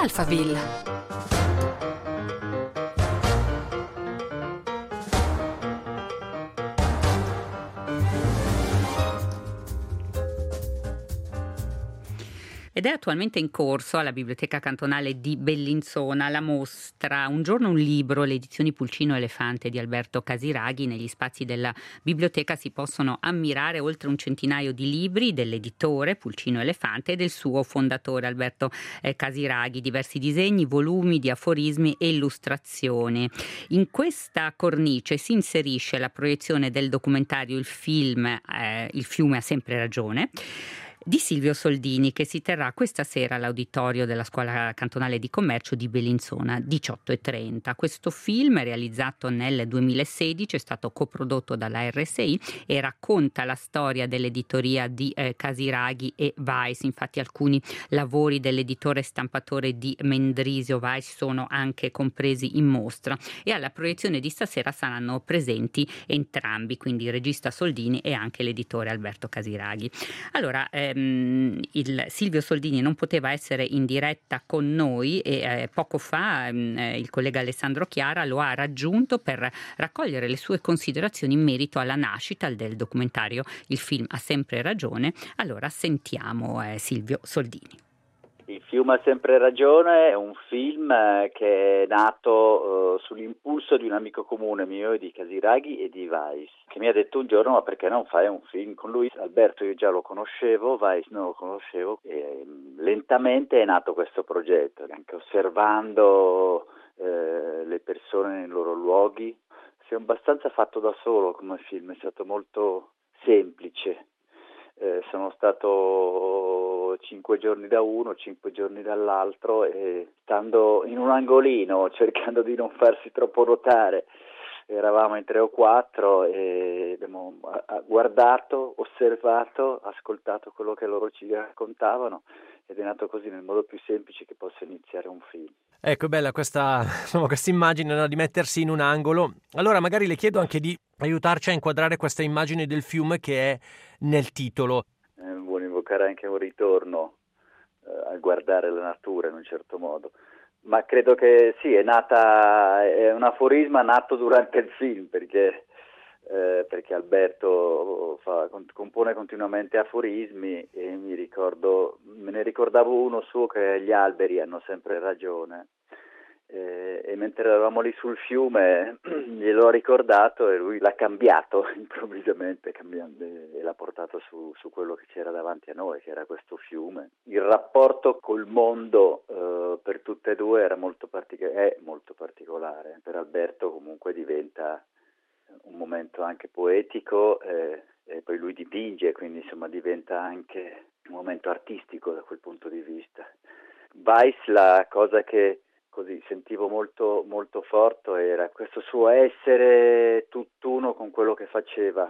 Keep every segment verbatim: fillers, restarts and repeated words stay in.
Alphaville. Ed è attualmente in corso alla Biblioteca Cantonale di Bellinzona la mostra Un giorno un libro, le edizioni Pulcino Elefante di Alberto Casiraghi. Negli spazi della biblioteca si possono ammirare oltre un centinaio di libri dell'editore Pulcino Elefante e del suo fondatore Alberto eh, Casiraghi, diversi disegni, volumi di aforismi e illustrazioni. In questa cornice si inserisce la proiezione del documentario Il film eh, Il fiume ha sempre ragione di Silvio Soldini, che si terrà questa sera all'auditorio della Scuola Cantonale di Commercio di Bellinzona, diciotto e trenta. Questo film, realizzato nel duemilasedici, è stato coprodotto dalla R S I e racconta la storia dell'editoria di eh, Casiraghi e Weiss. Infatti alcuni lavori dell'editore stampatore di Mendrisio Weiss sono anche compresi in mostra, e alla proiezione di stasera saranno presenti entrambi, quindi il regista Soldini e anche l'editore Alberto Casiraghi. Allora, eh, il Silvio Soldini non poteva essere in diretta con noi e eh, poco fa eh, il collega Alessandro Chiara lo ha raggiunto per raccogliere le sue considerazioni in merito alla nascita del documentario Il film ha sempre ragione. Allora sentiamo eh, Silvio Soldini. Il fiume ha sempre ragione è un film che è nato uh, sull'impulso di un amico comune mio, di Casiraghi e di Weiss, che mi ha detto un giorno: ma perché non fai un film con lui? Alberto io già lo conoscevo, Weiss non lo conoscevo, e um, lentamente è nato questo progetto, anche osservando uh, le persone nei loro luoghi. Si è abbastanza fatto da solo come film, è stato molto semplice. Eh, sono stato cinque giorni da uno, cinque giorni dall'altro, e stando in un angolino, cercando di non farsi troppo notare, eravamo in tre o quattro e abbiamo guardato, osservato, ascoltato quello che loro ci raccontavano, ed è nato così, nel modo più semplice che possa iniziare un film. Ecco, è bella questa, insomma, questa immagine, no, di mettersi in un angolo. Allora magari le chiedo anche di aiutarci a inquadrare questa immagine del fiume che è nel titolo. Eh, vuole invocare anche un ritorno eh, a guardare la natura in un certo modo. Ma credo che sì, è nata, è un aforisma nato durante il film, perché, eh, perché Alberto fa, compone continuamente aforismi, e mi ricordo, me ne ricordavo uno suo, che gli alberi hanno sempre ragione. Eh, e mentre eravamo lì sul fiume gliel'ho ricordato e lui l'ha cambiato improvvisamente, cambiando, e l'ha portato su, su quello che c'era davanti a noi, che era questo fiume. Il rapporto col mondo eh, per tutte e due era molto partic- è molto particolare. Per Alberto comunque diventa un momento anche poetico, eh, e poi lui dipinge, quindi insomma diventa anche un momento artistico da quel punto di vista. Weiss, la cosa che così sentivo molto molto forte era questo suo essere tutt'uno con quello che faceva.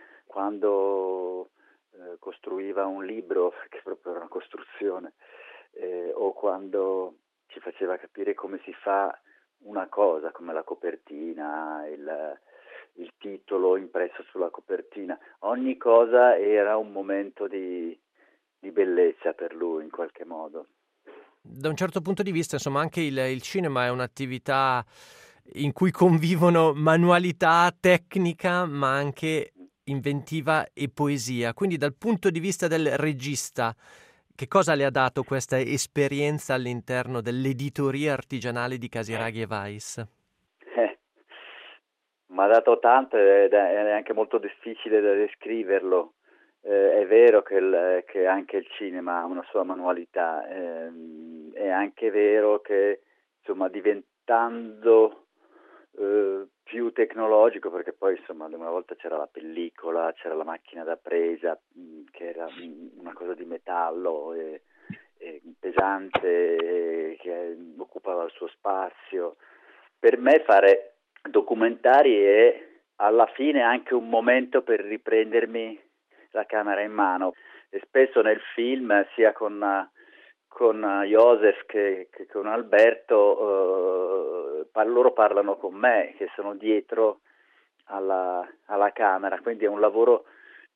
Quando eh, costruiva un libro, perché proprio era una costruzione, eh, o quando ci faceva capire come si fa una cosa, come la copertina, il, il titolo impresso sulla copertina, ogni cosa era un momento di, di bellezza per lui in qualche modo. Da un certo punto di vista, insomma, anche il, il cinema è un'attività in cui convivono manualità, tecnica, ma anche inventiva e poesia. Quindi dal punto di vista del regista, che cosa le ha dato questa esperienza all'interno dell'editoria artigianale di Casiraghi e Weiss? Eh, mi ha dato tanto ed è anche molto difficile da descriverlo. Eh, è vero che, il, che anche il cinema ha una sua manualità, ehm, è anche vero che insomma diventando eh, più tecnologico, perché poi insomma una volta c'era la pellicola, c'era la macchina da presa mh, che era mh, una cosa di metallo e, e pesante, e che occupava il suo spazio. Per me fare documentari è alla fine anche un momento per riprendermi la camera in mano, e spesso nel film, sia con, con Joseph che, che con Alberto, eh, par- loro parlano con me, che sono dietro alla, alla camera, quindi è un lavoro più difficile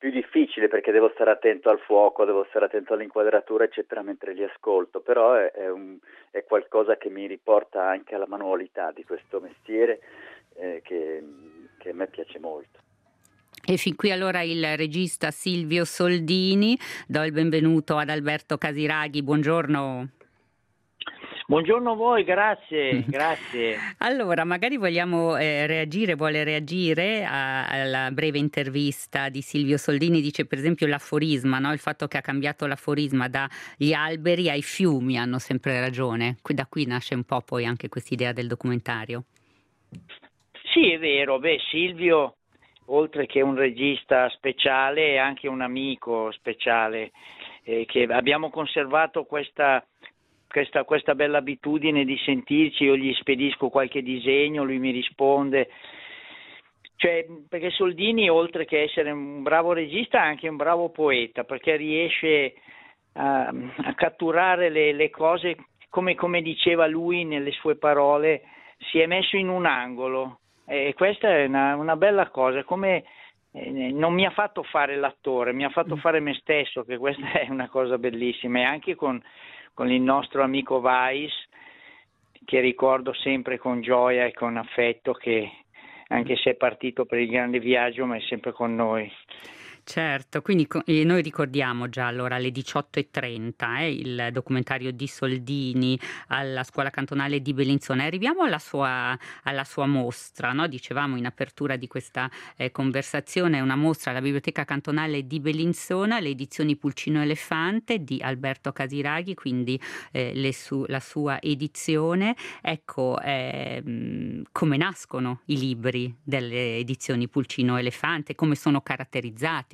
difficile perché devo stare attento al fuoco, devo stare attento all'inquadratura, eccetera, mentre li ascolto, però è, è, un, è qualcosa che mi riporta anche alla manualità di questo mestiere eh, che, che a me piace molto. E fin qui allora il regista Silvio Soldini. Do il benvenuto ad Alberto Casiraghi, buongiorno. Buongiorno a voi, grazie, grazie. Allora, magari vogliamo eh, reagire, vuole reagire a, alla breve intervista di Silvio Soldini, dice per esempio l'aforisma, no? Il fatto che ha cambiato l'aforisma dagli alberi ai fiumi, hanno sempre ragione. Da qui nasce un po' poi anche quest'idea del documentario. Sì, è vero, beh, Silvio, oltre che un regista speciale, è anche un amico speciale, eh, che abbiamo conservato questa... Questa, questa bella abitudine di sentirci, io gli spedisco qualche disegno, lui mi risponde, cioè, perché Soldini oltre che essere un bravo regista è anche un bravo poeta, perché riesce a, a catturare le, le cose come, come diceva lui nelle sue parole, si è messo in un angolo e questa è una, una bella cosa, come eh, non mi ha fatto fare l'attore, mi ha fatto fare me stesso, che questa è una cosa bellissima, e anche con con il nostro amico Weiss, che ricordo sempre con gioia e con affetto, che anche se è partito per il grande viaggio, ma è sempre con noi. Certo, quindi eh, noi ricordiamo già allora alle diciotto e trenta eh, il documentario di Soldini alla Scuola Cantonale di Bellinzona. Arriviamo alla sua, alla sua mostra, no? Dicevamo in apertura di questa eh, conversazione, una mostra alla Biblioteca Cantonale di Bellinzona, le edizioni Pulcino Elefante di Alberto Casiraghi, quindi eh, le su, la sua edizione. Ecco, eh, come nascono i libri delle edizioni Pulcino Elefante, come sono caratterizzati?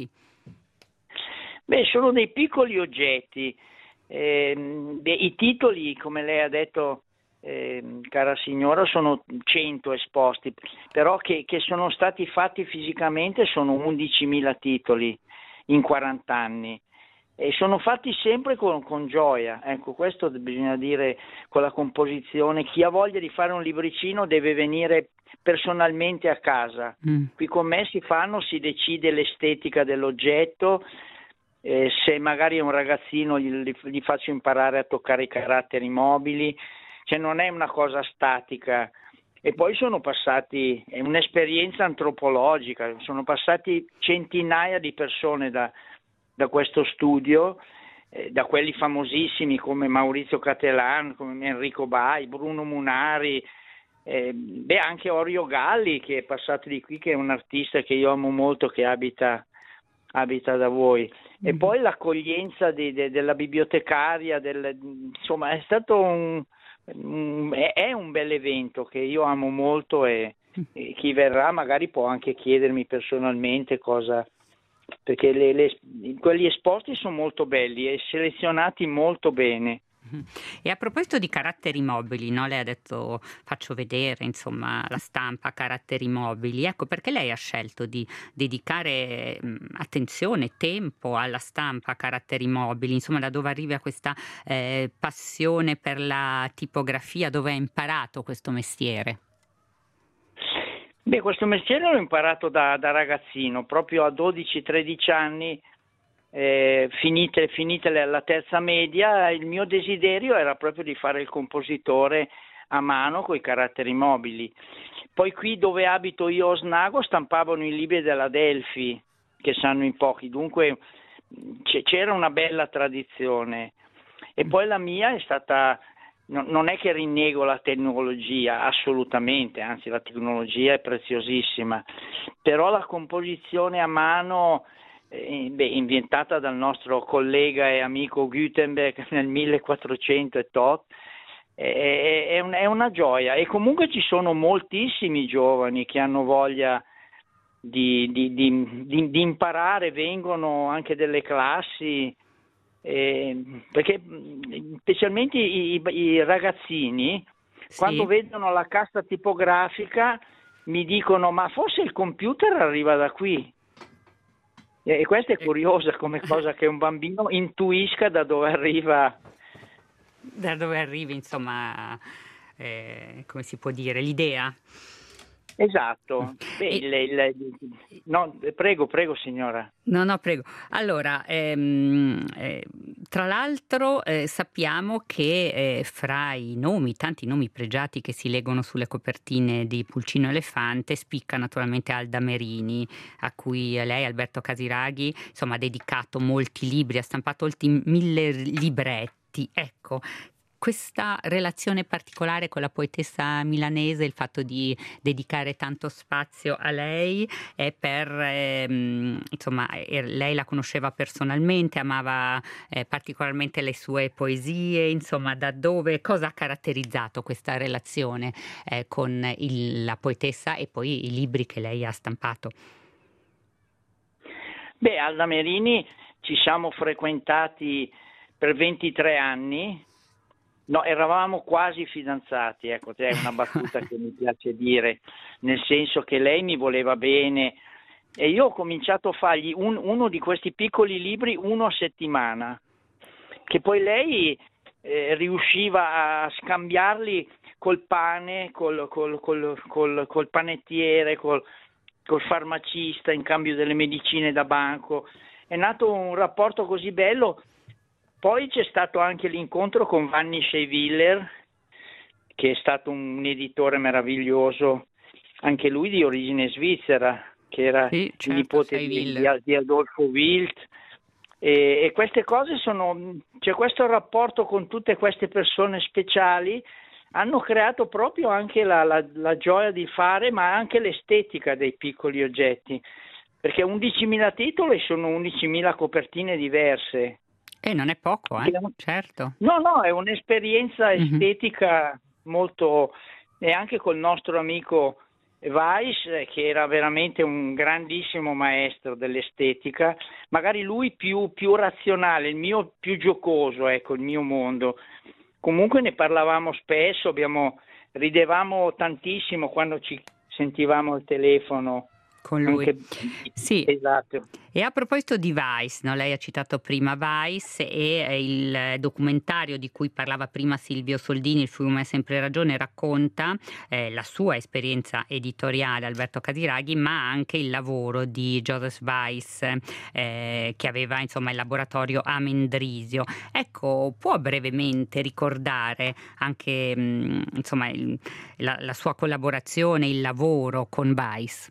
Beh, sono dei piccoli oggetti, eh, beh, i titoli, come lei ha detto, eh, cara signora, sono cento esposti, però che, che sono stati fatti fisicamente sono undicimila titoli in quaranta anni e sono fatti sempre con, con gioia, ecco, questo bisogna dire con la composizione. Chi ha voglia di fare un libricino deve venire personalmente a casa, mm. Qui con me si fanno, si decide l'estetica dell'oggetto. Eh, se magari è un ragazzino gli, gli faccio imparare a toccare i caratteri mobili, cioè non è una cosa statica. E poi sono passati, è un'esperienza antropologica, sono passati centinaia di persone da, da questo studio, eh, da quelli famosissimi come Maurizio Cattelan, come Enrico Bai, Bruno Munari, eh, beh, anche Orio Galli che è passato di qui, che è un artista che io amo molto, che abita abita da voi, e mm. poi l'accoglienza di, de, della bibliotecaria, del, insomma è stato un, un è un bel evento che io amo molto, e, e chi verrà magari può anche chiedermi personalmente cosa, perché le, le, quelli esposti sono molto belli e selezionati molto bene. E a proposito di caratteri mobili, no? Lei ha detto faccio vedere insomma la stampa a caratteri mobili, ecco perché lei ha scelto di dedicare mh, attenzione, tempo alla stampa a caratteri mobili, insomma da dove arriva questa eh, passione per la tipografia, dove ha imparato questo mestiere? Beh, questo mestiere l'ho imparato da, da ragazzino, proprio a dodici tredici anni. Eh, finite, finite la terza media, il mio desiderio era proprio di fare il compositore a mano con i caratteri mobili. Poi qui dove abito io a Osnago stampavano i libri della Delphi, che sanno in pochi, dunque c'era una bella tradizione. E poi la mia è stata, no, non è che rinnego la tecnologia, assolutamente, anzi la tecnologia è preziosissima, però la composizione a mano, Eh, beh, inventata dal nostro collega e amico Gutenberg nel millequattrocento e tot, è, è, un, è una gioia, e comunque ci sono moltissimi giovani che hanno voglia di, di, di, di, di imparare, vengono anche delle classi, eh, perché specialmente i, i ragazzini, sì, quando vedono la cassa tipografica mi dicono ma forse il computer arriva da qui. E questa è curiosa come cosa, che un bambino intuisca da dove arriva. Da dove arrivi, insomma, eh, come si può dire, l'idea. Esatto. Beh, E- il- il- no, prego, prego signora. No, no, prego. Allora, ehm, eh, tra l'altro eh, sappiamo che eh, fra i nomi, tanti nomi pregiati che si leggono sulle copertine di Pulcino Elefante, spicca naturalmente Alda Merini, a cui lei, Alberto Casiraghi, insomma, ha dedicato molti libri, ha stampato oltre mille libretti. Ecco, questa relazione particolare con la poetessa milanese, il fatto di dedicare tanto spazio a lei, è per, ehm, insomma, eh, lei la conosceva personalmente, amava eh, particolarmente le sue poesie, insomma, da dove, cosa ha caratterizzato questa relazione eh, con il- la poetessa e poi i libri che lei ha stampato? Beh, Alda Merini ci siamo frequentati per ventitré anni. No, eravamo quasi fidanzati, ecco, è una battuta che mi piace dire, nel senso che lei mi voleva bene e io ho cominciato a fargli un- uno di questi piccoli libri, uno a settimana, che poi lei eh, riusciva a scambiarli col pane, col, col- col- col- col panettiere, col, col farmacista in cambio delle medicine da banco. È nato un rapporto così bello. Poi c'è stato anche l'incontro con Vanni Scheiviller, che è stato un editore meraviglioso, anche lui di origine svizzera, che era Sì, il certo, nipote sei di, Willer. di- di Adolfo Wild. E, e queste cose sono, c'è questo rapporto con tutte queste persone speciali, hanno creato proprio anche la, la- la gioia di fare, ma anche l'estetica dei piccoli oggetti, perché undicimila titoli sono undicimila copertine diverse. E non è poco, eh? Che è un- Certo. No, no, è un'esperienza Mhm. estetica molto, e anche col nostro amico Weiss, eh, che era veramente un grandissimo maestro dell'estetica, magari lui più, più razionale, il mio più giocoso, ecco, il mio mondo. Comunque ne parlavamo spesso, abbiamo, ridevamo tantissimo quando ci sentivamo al telefono. Con lui. Anche... Sì. Esatto. E a proposito di Weiss, no? Lei ha citato prima Weiss e eh, il documentario di cui parlava prima Silvio Soldini, Il fiume ha sempre ragione, racconta eh, la sua esperienza editoriale, Alberto Casiraghi, ma anche il lavoro di Joseph Weiss, eh, che aveva insomma il laboratorio a Mendrisio. Ecco, può brevemente ricordare anche mh, insomma il- la, la sua collaborazione, il lavoro con Weiss?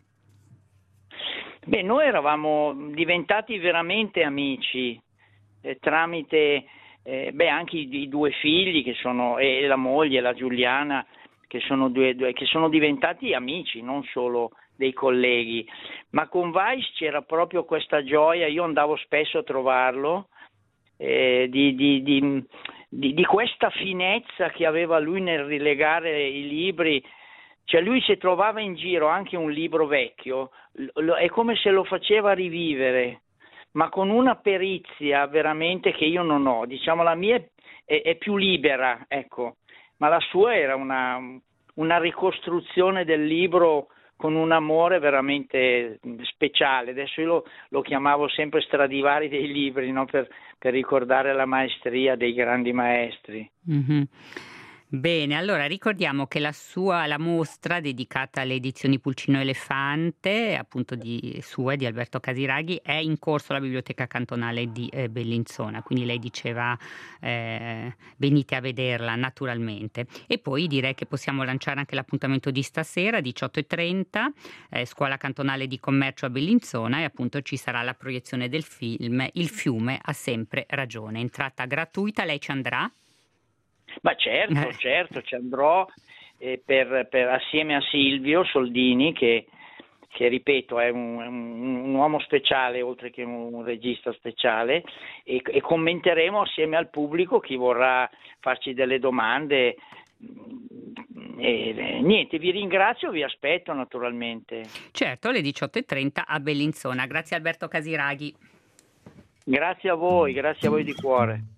Beh, noi eravamo diventati veramente amici eh, tramite eh, beh, anche i, i due figli che sono, e la moglie, la Giuliana, che sono, due, due- che sono diventati amici, non solo dei colleghi. Ma con Weiss c'era proprio questa gioia, io andavo spesso a trovarlo, eh, di, di- di- di- di questa finezza che aveva lui nel rilegare i libri. Cioè lui se trovava in giro anche un libro vecchio, lo- è come se lo faceva rivivere, ma con una perizia veramente che io non ho. Diciamo la mia è, è più libera, ecco, ma la sua era una, una ricostruzione del libro con un amore veramente speciale. Adesso io lo, lo chiamavo sempre Stradivari dei libri, no? per, per ricordare la maestria dei grandi maestri. Mhm. Bene, allora ricordiamo che la sua la mostra dedicata alle edizioni Pulcino Elefante, appunto di sua e di Alberto Casiraghi, è in corso alla Biblioteca Cantonale di eh, Bellinzona, quindi lei diceva eh, venite a vederla naturalmente. E poi direi che possiamo lanciare anche l'appuntamento di stasera, diciotto e trenta, eh, Scuola Cantonale di Commercio a Bellinzona, e appunto ci sarà la proiezione del film Il fiume ha sempre ragione. Entrata gratuita, lei ci andrà? Ma certo, Eh. certo, ci andrò eh, per, per- assieme a Silvio Soldini, che, che ripeto è un, un- un uomo speciale oltre che un, un regista speciale, e, e commenteremo assieme al pubblico, chi vorrà farci delle domande. E, eh, niente, vi ringrazio, vi aspetto naturalmente. Certo, alle diciotto e trenta a Bellinzona. Grazie Alberto Casiraghi. Grazie a voi, grazie a voi di cuore.